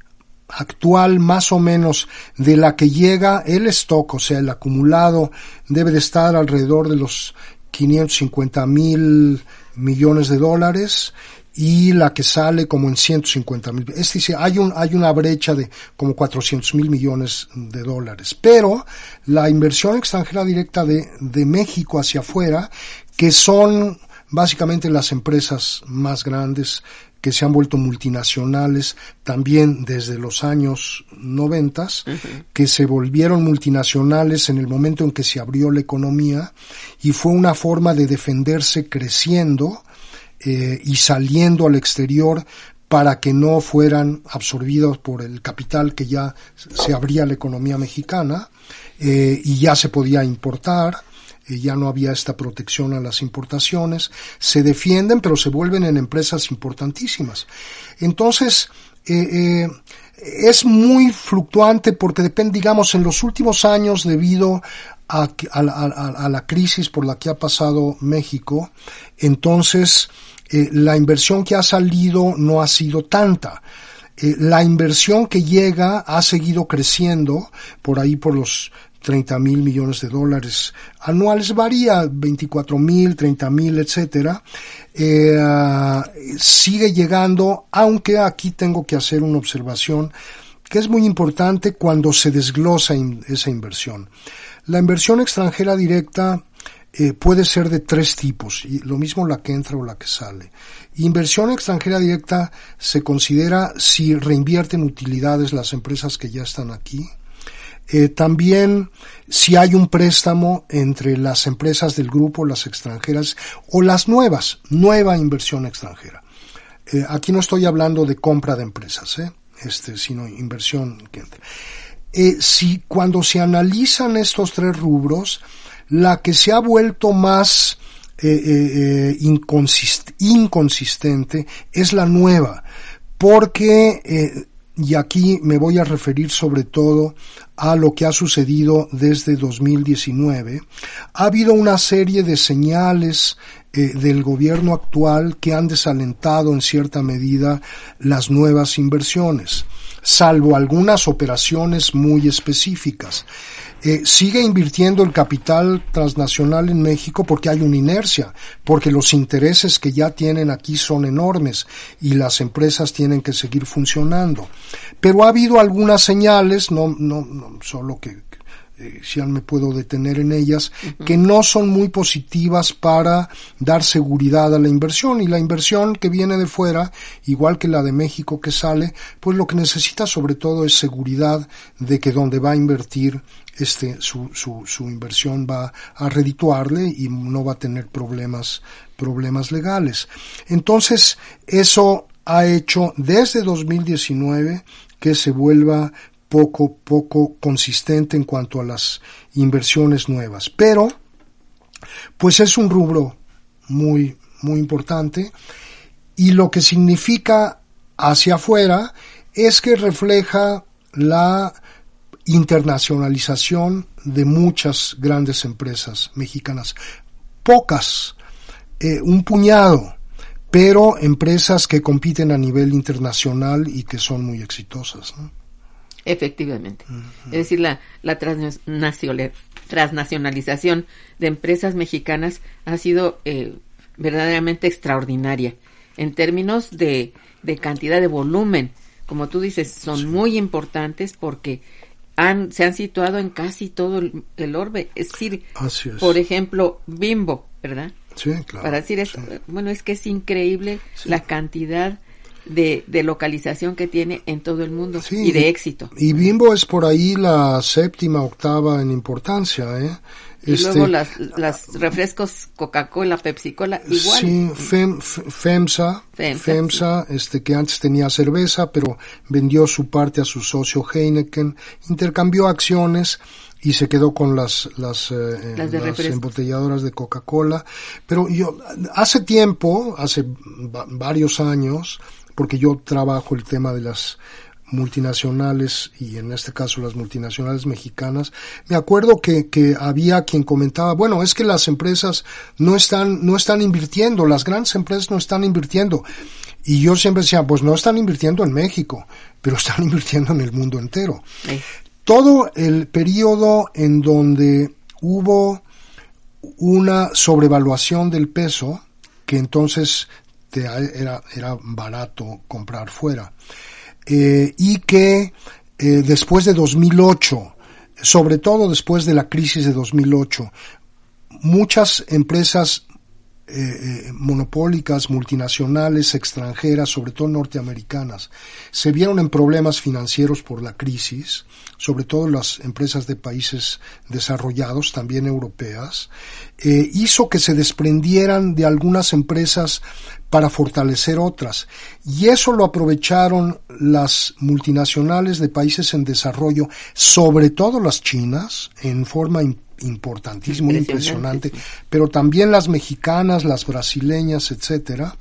actual más o menos de la que llega, el stock, o sea, el acumulado, debe de estar alrededor de los quinientos cincuenta mil millones de dólares, y la que sale como en ciento cincuenta mil. Es decir, hay un, hay una brecha de como cuatrocientos mil millones de dólares. Pero la inversión extranjera directa de, de México hacia afuera, que son básicamente las empresas más grandes que se han vuelto multinacionales también desde los años noventas, uh-huh. que se volvieron multinacionales en el momento en que se abrió la economía, y fue una forma de defenderse creciendo eh, y saliendo al exterior para que no fueran absorbidos por el capital, que ya se abría la economía mexicana eh, y ya se podía importar. Ya no había esta protección a las importaciones, se defienden, pero se vuelven en empresas importantísimas. Entonces, eh, eh, es muy fluctuante porque depende, digamos, en los últimos años, debido a, a, a, a la crisis por la que ha pasado México, entonces eh, la inversión que ha salido no ha sido tanta. Eh, la inversión que llega ha seguido creciendo por ahí por los treinta mil millones de dólares anuales, varía veinticuatro mil, treinta mil, etcétera. Eh, sigue llegando, aunque aquí tengo que hacer una observación que es muy importante cuando se desglosa in, esa inversión. La inversión extranjera directa eh, puede ser de tres tipos, y lo mismo la que entra o la que sale. Inversión extranjera directa se considera si reinvierten utilidades las empresas que ya están aquí. Eh, también si hay un préstamo entre las empresas del grupo, las extranjeras, o las nuevas, nueva inversión extranjera. Eh, aquí no estoy hablando de compra de empresas, ¿eh? este, sino inversión que entra. Eh, si cuando se analizan estos tres rubros, la que se ha vuelto más eh, eh, inconsist- inconsistente es la nueva, porque eh, y aquí me voy a referir sobre todo a lo que ha sucedido desde dos mil diecinueve. Ha habido una serie de señales eh, del gobierno actual que han desalentado en cierta medida las nuevas inversiones, salvo algunas operaciones muy específicas. Eh, sigue invirtiendo el capital transnacional en México porque hay una inercia, porque los intereses que ya tienen aquí son enormes y las empresas tienen que seguir funcionando. Pero ha habido algunas señales, no, no, no solo que eh, si ya me puedo detener en ellas, uh-huh. que no son muy positivas para dar seguridad a la inversión, y la inversión que viene de fuera, igual que la de México que sale, pues lo que necesita sobre todo es seguridad de que donde va a invertir este su su su inversión va a redituarle y no va a tener problemas problemas legales. Entonces, eso ha hecho desde dos mil diecinueve que se vuelva poco poco consistente en cuanto a las inversiones nuevas, pero pues es un rubro muy muy importante, y lo que significa hacia afuera es que refleja la internacionalización de muchas grandes empresas mexicanas, pocas, eh, un puñado, pero empresas que compiten a nivel internacional y que son muy exitosas, ¿no? Efectivamente. Uh-huh. Es decir, la, la transnacional, transnacionalización de empresas mexicanas ha sido eh, verdaderamente extraordinaria en términos de, de cantidad de volumen. Como tú dices, son sí. muy importantes porque han, se han situado en casi todo el, el orbe. Es decir, Así es. por ejemplo, Bimbo, ¿verdad? Sí, claro. Para decir esto, sí. bueno, es que es increíble sí. la cantidad de, de localización que tiene en todo el mundo sí, y de éxito. Y Bimbo es por ahí la séptima, octava en importancia, ¿eh? Y este, luego las, las refrescos Coca-Cola, Pepsi-Cola, igual. Sí, Fem, FEMSA, FEMSA, FEMSA sí. este que antes tenía cerveza, pero vendió su parte a su socio Heineken, intercambió acciones y se quedó con las las, eh, las, de las embotelladoras de Coca-Cola. Pero yo, hace tiempo, hace va, varios años, porque yo trabajo el tema de las multinacionales, y en este caso las multinacionales mexicanas, me acuerdo que, que había quien comentaba, bueno, es que las empresas no están, no están invirtiendo, las grandes empresas no están invirtiendo. Y yo siempre decía, pues no están invirtiendo en México, pero están invirtiendo en el mundo entero. Sí. Todo el periodo en donde hubo una sobrevaluación del peso, que entonces te, era, era barato comprar fuera, Eh, y que eh, después de dos mil ocho, sobre todo después de la crisis de dos mil ocho, muchas empresas eh, eh, monopólicas, multinacionales, extranjeras, sobre todo norteamericanas, se vieron en problemas financieros por la crisis, sobre todo las empresas de países desarrollados, también europeas, eh, hizo que se desprendieran de algunas empresas para fortalecer otras. Y eso lo aprovecharon las multinacionales de países en desarrollo, sobre todo las chinas, en forma in- importantísima, muy impresionante, sí. pero también las mexicanas, las brasileñas, etcétera,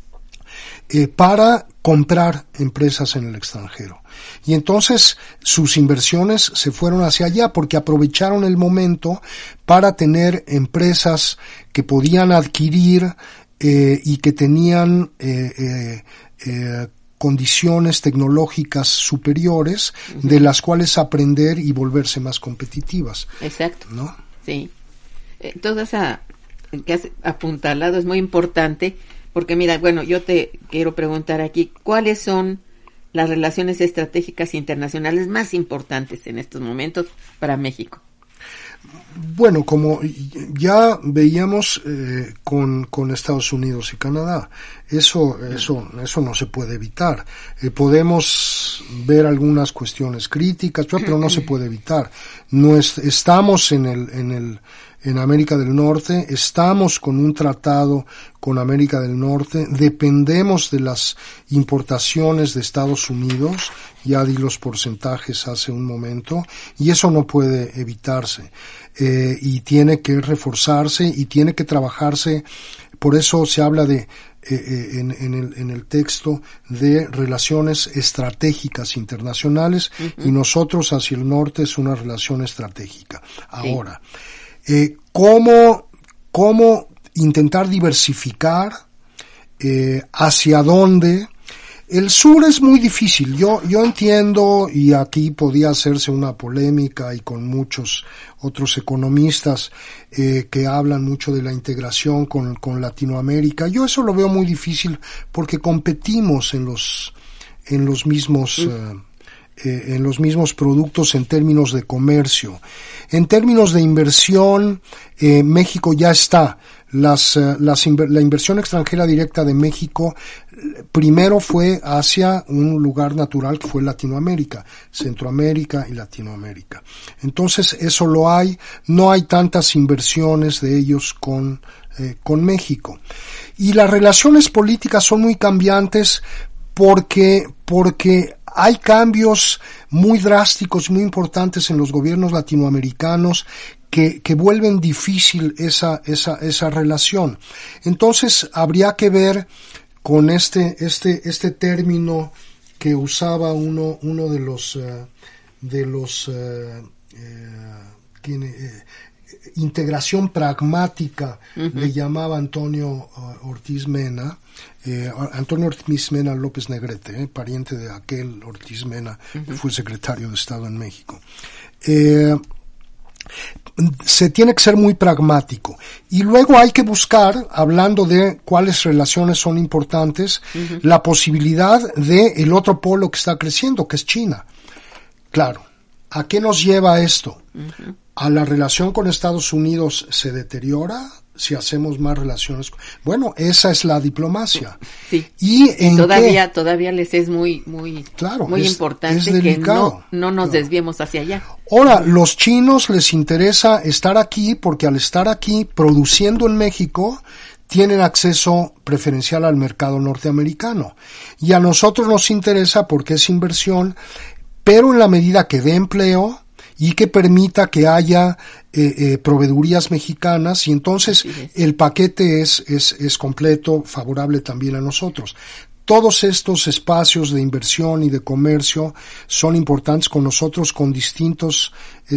eh, para comprar empresas en el extranjero. Y entonces sus inversiones se fueron hacia allá porque aprovecharon el momento para tener empresas que podían adquirir Eh, y que tenían eh, eh, eh, condiciones tecnológicas superiores, uh-huh. de las cuales aprender y volverse más competitivas. Exacto. ¿No? Sí. Eh, todo eso que has apuntalado es muy importante, porque mira, bueno, yo te quiero preguntar aquí, ¿cuáles son las relaciones estratégicas internacionales más importantes en estos momentos para México? Bueno, como ya veíamos eh, con, con Estados Unidos y Canadá, eso, eso, eso no se puede evitar. Eh, podemos ver algunas cuestiones críticas, pero no se puede evitar. No es, estamos en el, en el, en América del Norte, estamos con un tratado con América del Norte, dependemos de las importaciones de Estados Unidos, ya di los porcentajes hace un momento, y eso no puede evitarse, eh, y tiene que reforzarse y tiene que trabajarse. Por eso se habla de eh, en, en, el, en el texto de relaciones estratégicas internacionales, uh-huh. y nosotros hacia el norte es una relación estratégica. Ahora, sí. eh, ¿cómo, cómo intentar diversificar? Eh, ¿Hacia dónde? El sur es muy difícil. Yo, yo entiendo, y aquí podía hacerse una polémica y con muchos otros economistas eh, que hablan mucho de la integración con, con Latinoamérica. Yo eso lo veo muy difícil porque competimos en los, en los mismos, uh, eh, en los mismos productos en términos de comercio. En términos de inversión, eh, México ya está. Las, uh, las inver- la inversión extranjera directa de México primero fue hacia un lugar natural que fue Latinoamérica, Centroamérica y Latinoamérica. Entonces eso lo hay, no hay tantas inversiones de ellos con, eh, con México. Y las relaciones políticas son muy cambiantes porque, porque hay cambios muy drásticos, muy importantes en los gobiernos latinoamericanos que, que vuelven difícil esa, esa, esa relación. Entonces, habría que ver con este, este, este término que usaba uno, uno de los, uh, de los, uh, uh, tiene, uh, integración pragmática, uh-huh. le llamaba Antonio uh, Ortiz Mena, eh, Antonio Ortiz Mena López Negrete, eh, pariente de aquel Ortiz Mena, uh-huh. que fue secretario de Estado en México. Eh, se tiene que ser muy pragmático y luego hay que buscar, hablando de cuáles relaciones son importantes, uh-huh. la posibilidad de el otro polo que está creciendo, que es China. Claro, ¿a qué nos lleva esto? Uh-huh. ¿A la relación con Estados Unidos se deteriora si hacemos más relaciones? Bueno, esa es la diplomacia. Sí. Y en todavía qué? todavía les es muy muy claro, muy es, importante es que no no nos claro. desviemos hacia allá. Ahora, los chinos les interesa estar aquí porque al estar aquí produciendo en México tienen acceso preferencial al mercado norteamericano. Y a nosotros nos interesa porque es inversión, pero en la medida que dé empleo y que permita que haya eh, eh, proveedurías mexicanas, y entonces sí, sí. el paquete es, es, es completo, favorable también a nosotros. Todos estos espacios de inversión y de comercio son importantes con nosotros, con distintos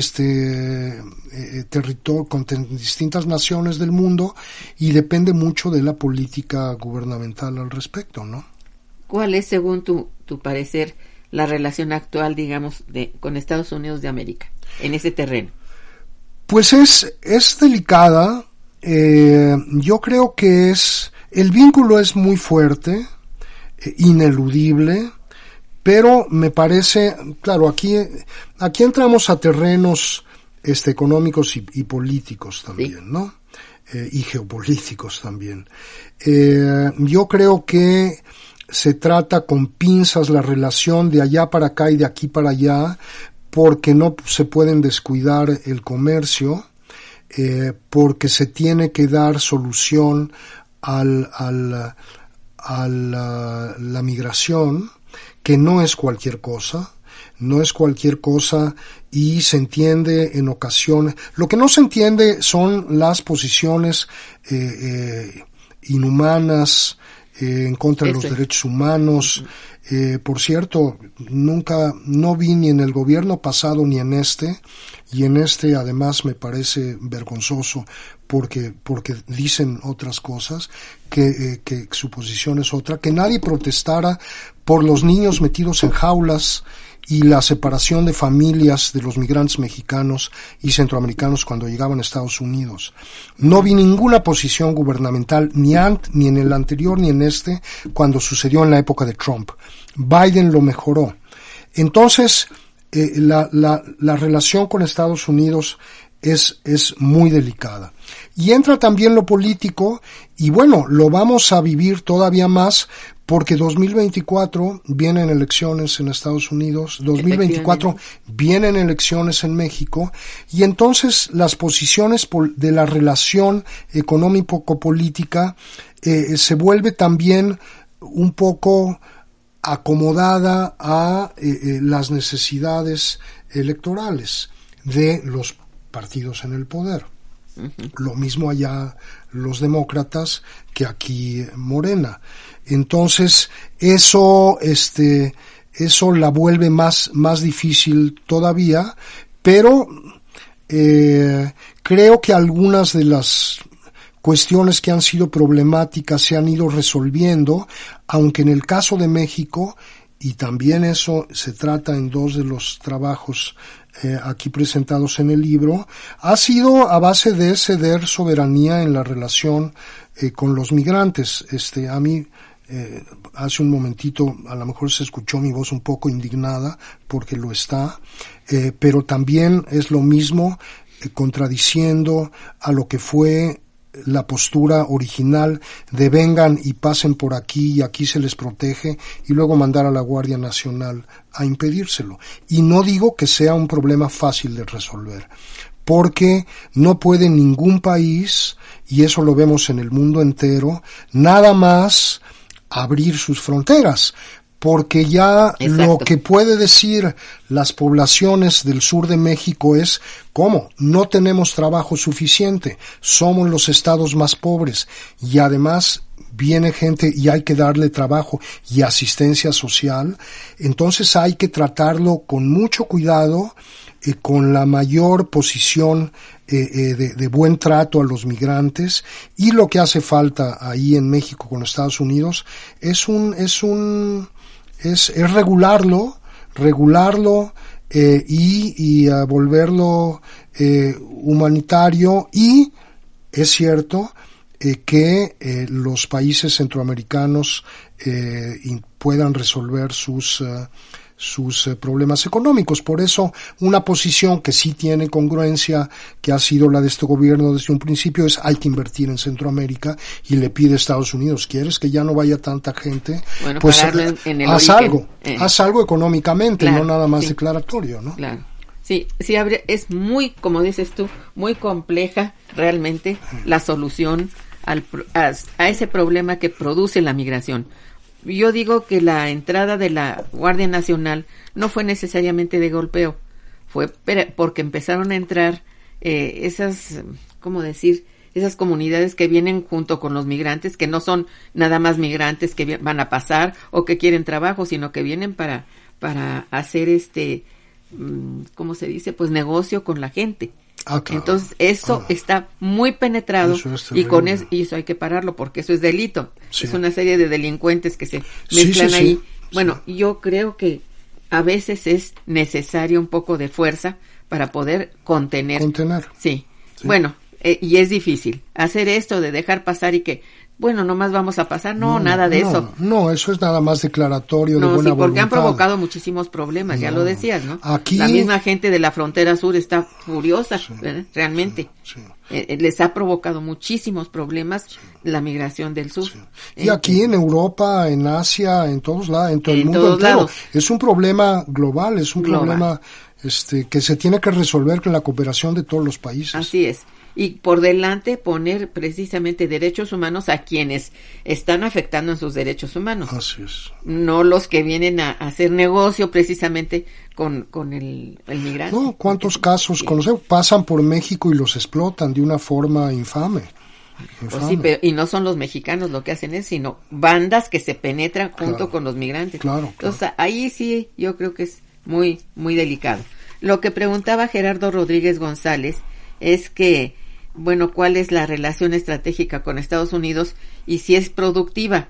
este eh, territorios, con ten, distintas naciones del mundo, y depende mucho de la política gubernamental al respecto, ¿no? ¿Cuál es, según tu, tu parecer, la relación actual, digamos, de con Estados Unidos de América en ese terreno? Pues es es delicada. Eh, yo creo que es el vínculo es muy fuerte, eh, ineludible, pero me parece, claro, aquí aquí entramos a terrenos este económicos y, y políticos también, sí. ¿no? Eh, y geopolíticos también. Eh, yo creo que se trata con pinzas la relación de allá para acá y de aquí para allá, porque no se pueden descuidar el comercio, eh, porque se tiene que dar solución al, al, a la, la migración, que no es cualquier cosa, no es cualquier cosa, y se entiende en ocasiones. Lo que no se entiende son las posiciones eh, eh, inhumanas, Eh, en contra de los Eso. derechos humanos. Eh, por cierto, nunca, no vi ni en el gobierno pasado ni en este, y en este además me parece vergonzoso porque, porque dicen otras cosas, que, eh, que su posición es otra, que nadie protestara por los niños metidos en jaulas y la separación de familias de los migrantes mexicanos y centroamericanos cuando llegaban a Estados Unidos. No vi ninguna posición gubernamental, ni, ant, ni en el anterior ni en este, cuando sucedió en la época de Trump. Biden lo mejoró. Entonces, eh, la, la, la relación con Estados Unidos es, es muy delicada. Y entra también lo político, y bueno, lo vamos a vivir todavía más, porque dos mil veinticuatro vienen elecciones en Estados Unidos, dos mil veinticuatro vienen elecciones en México, y entonces las posiciones de la relación económico-política eh, se vuelve también un poco acomodada a eh, eh, las necesidades electorales de los partidos en el poder. Uh-huh. Lo mismo allá los demócratas que aquí Morena. Entonces, eso, este, eso la vuelve más, más difícil todavía, pero, eh, creo que algunas de las cuestiones que han sido problemáticas se han ido resolviendo, aunque en el caso de México, y también eso se trata en dos de los trabajos eh, aquí presentados en el libro, ha sido a base de ceder soberanía en la relación eh, con los migrantes. Este, a mí eh, hace un momentito a lo mejor se escuchó mi voz un poco indignada, porque lo está, eh, pero también es lo mismo eh, contradiciendo a lo que fue la postura original de vengan y pasen por aquí y aquí se les protege, y luego mandar a la Guardia Nacional a impedírselo. Y no digo que sea un problema fácil de resolver, porque no puede ningún país, y eso lo vemos en el mundo entero, nada más abrir sus fronteras, porque ya Exacto. Lo que puede decir las poblaciones del sur de México es, ¿cómo? No tenemos trabajo suficiente, somos los estados más pobres, y además viene gente y hay que darle trabajo y asistencia social. Entonces hay que tratarlo con mucho cuidado, eh, con la mayor posición eh, eh, de, de buen trato a los migrantes, y lo que hace falta ahí en México con Estados Unidos es un es un es, es regularlo, regularlo eh, y, y uh, volverlo eh, humanitario, y es cierto eh, que eh, los países centroamericanos eh, puedan resolver sus uh, sus eh, problemas económicos. Por eso, una posición que sí tiene congruencia, que ha sido la de este gobierno desde un principio, es hay que invertir en Centroamérica, y le pide a Estados Unidos, ¿quieres que ya no vaya tanta gente? Bueno, pues en, en el haz origen. algo, eh. haz algo económicamente, Claro, no nada más sí. declaratorio, ¿no? Claro. Sí, sí, habría, es muy, como dices tú, muy compleja realmente la solución al, a, a ese problema que produce la migración. Yo digo que la entrada de la Guardia Nacional no fue necesariamente de golpeo, fue porque empezaron a entrar eh, esas, ¿cómo decir?, esas comunidades que vienen junto con los migrantes, que no son nada más migrantes que van a pasar o que quieren trabajo, sino que vienen para, para hacer este, ¿cómo se dice?, pues negocio con la gente. Ah, claro. Entonces eso ah, está muy penetrado, y con eso, y eso hay que pararlo porque eso es delito. Sí. Es una serie de delincuentes que se mezclan sí, sí, ahí. Sí. Bueno, sí. Yo creo que a veces es necesario un poco de fuerza para poder contener. Contener. Sí. sí. Bueno, eh, y es difícil hacer esto de dejar pasar y que, bueno, nomás vamos a pasar. No, no nada de no, eso. No, eso es nada más declaratorio no, de buena sí, porque voluntad. Han provocado muchísimos problemas, no, ya lo decías, ¿no? Aquí... La misma gente de la frontera sur está furiosa, sí, ¿verdad? Realmente. Sí, sí. Eh, les ha provocado muchísimos problemas sí. la migración del sur. Sí. Y eh, aquí en Europa, en Asia, en todos lados, en todo en el mundo todos entero. Lados. Es un problema global, es un global. problema este que se tiene que resolver con la cooperación de todos los países. Así es. Y por delante poner precisamente derechos humanos a quienes están afectando en sus derechos humanos. Así es. No los que vienen a, a hacer negocio precisamente con, con el, el migrante. No, ¿cuántos Porque, casos sí. conocemos? Pasan por México y los explotan de una forma infame. Pues sí, pero, y no son los mexicanos lo que hacen es, sino bandas que se penetran junto claro, con los migrantes. Claro, claro. Entonces ahí sí yo creo que es muy, muy delicado. Lo que preguntaba Gerardo Rodríguez González es que, bueno, ¿cuál es la relación estratégica con Estados Unidos y si es productiva?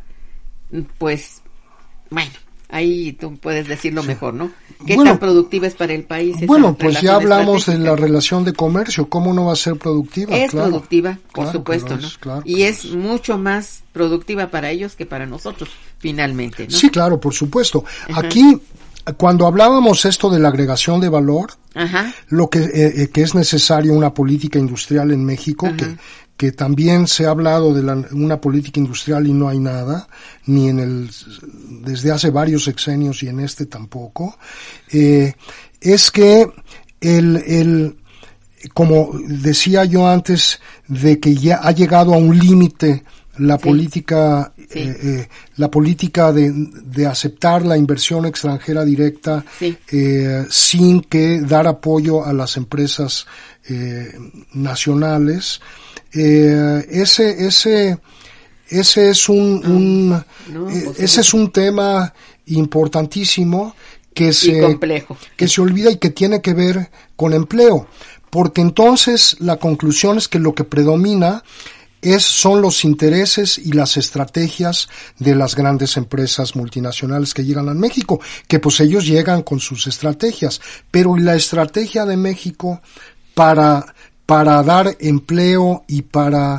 Pues, bueno, ahí tú puedes decirlo sí. mejor, ¿no? ¿Qué bueno, tan productiva es para el país esa Bueno, pues ya hablamos de la relación relación de comercio, ¿cómo no va a ser productiva? Es claro, productiva, por claro supuesto, es, ¿no? Claro y es. es mucho más productiva para ellos que para nosotros, finalmente, ¿no? Sí, claro, por supuesto. Ajá. Aquí, cuando hablábamos esto de la agregación de valor, Ajá. lo que, eh, que es necesario una política industrial en México, Ajá. que que también se ha hablado de la, una política industrial y no hay nada, ni en el, desde hace varios sexenios y en este tampoco, eh, es que el, el, como decía yo antes, de que ya ha llegado a un límite la sí. política, sí. Eh, eh, la política de, de aceptar la inversión extranjera directa, sí. eh, sin que dar apoyo a las empresas eh, nacionales. Eh, ese, ese, ese es un, no, un no, eh, pues ese es un tema importantísimo que se, complejo. que se olvida y que tiene que ver con empleo, porque entonces la conclusión es que lo que predomina es, son los intereses y las estrategias de las grandes empresas multinacionales que llegan a México, que pues ellos llegan con sus estrategias, pero la estrategia de México para para dar empleo y para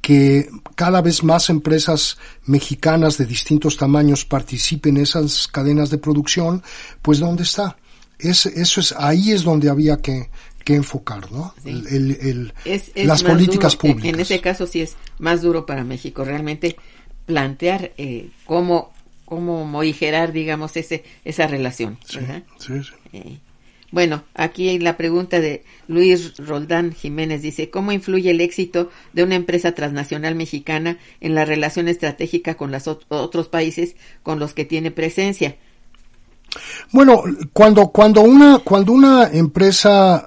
que cada vez más empresas mexicanas de distintos tamaños participen en esas cadenas de producción, pues ¿dónde está? Es, eso es, ahí es donde había que, que enfocar, ¿no? Sí. El, el, el, es, es las políticas duro, públicas. En ese caso sí es más duro para México, realmente plantear eh, cómo, cómo morigerar, digamos, ese, esa relación, ¿verdad? Sí, sí, sí. Eh, bueno, aquí hay la pregunta de Luis Roldán Jiménez, dice, ¿cómo influye el éxito de una empresa transnacional mexicana en la relación estratégica con los ot- otros países con los que tiene presencia? Bueno, cuando cuando una cuando una empresa,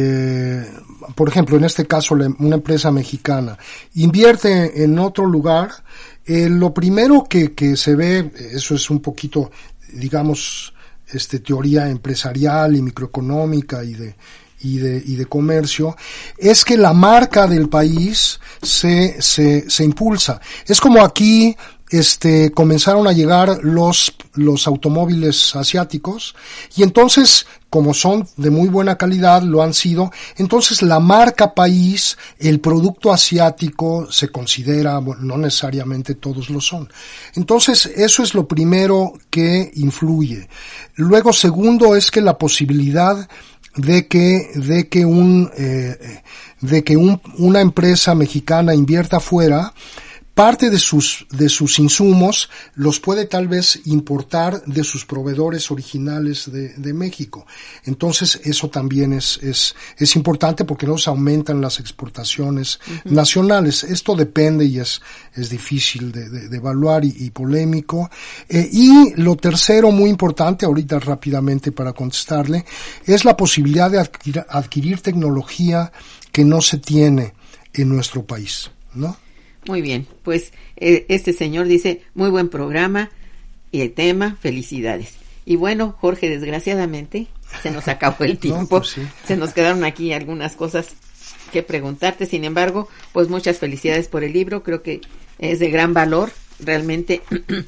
eh, por ejemplo, en este caso una empresa mexicana invierte en otro lugar, eh, lo primero que que se ve, eso es un poquito, digamos, este teoría empresarial y microeconómica y de y de y de comercio, es que la marca del país se se se impulsa. Es como aquí este comenzaron a llegar los los automóviles asiáticos y entonces, como son de muy buena calidad, lo han sido, entonces la marca país, el producto asiático se considera, bueno, no necesariamente todos lo son. Entonces, eso es lo primero que influye. Luego, segundo, es que la posibilidad de que de que un eh, de que un, una empresa mexicana invierta afuera, parte de sus de sus insumos los puede tal vez importar de sus proveedores originales de, de México. Entonces eso también es es es importante porque nos aumentan las exportaciones uh-huh. nacionales. Esto depende y es es difícil de, de, de evaluar y, y polémico. Eh, y lo tercero muy importante, ahorita rápidamente para contestarle, es la posibilidad de adquirir, adquirir tecnología que no se tiene en nuestro país, ¿no? Muy bien, pues eh, este señor dice, muy buen programa y el tema, felicidades. Y bueno, Jorge, desgraciadamente se nos acabó el tiempo, no, pues sí. Se nos quedaron aquí algunas cosas que preguntarte, sin embargo, pues muchas felicidades por el libro, creo que es de gran valor, realmente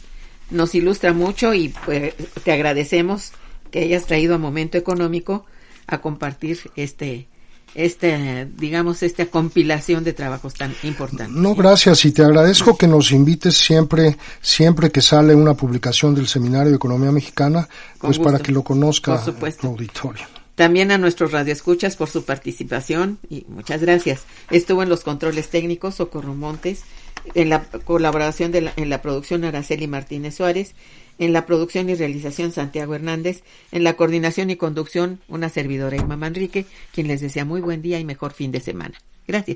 nos ilustra mucho y pues te agradecemos que hayas traído a Momento Económico a compartir este Este, digamos, esta compilación de trabajos tan importantes. No, gracias, y te agradezco que nos invites siempre, siempre que sale una publicación del Seminario de Economía Mexicana, Con pues gusto. Para que lo conozca Por supuesto. el auditorio. También a nuestros radioescuchas por su participación y muchas gracias. Estuvo en los controles técnicos Socorro Montes, en la colaboración de la, en la producción Araceli Martínez Suárez, en la producción y realización Santiago Hernández, en la coordinación y conducción una servidora Irma Manrique, quien les desea muy buen día y mejor fin de semana. Gracias.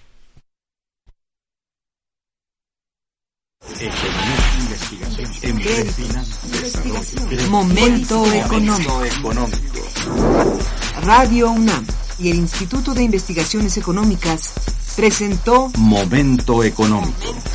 Momento Económico. Radio UNAM y el Instituto de Investigaciones Económicas presentó Momento Económico.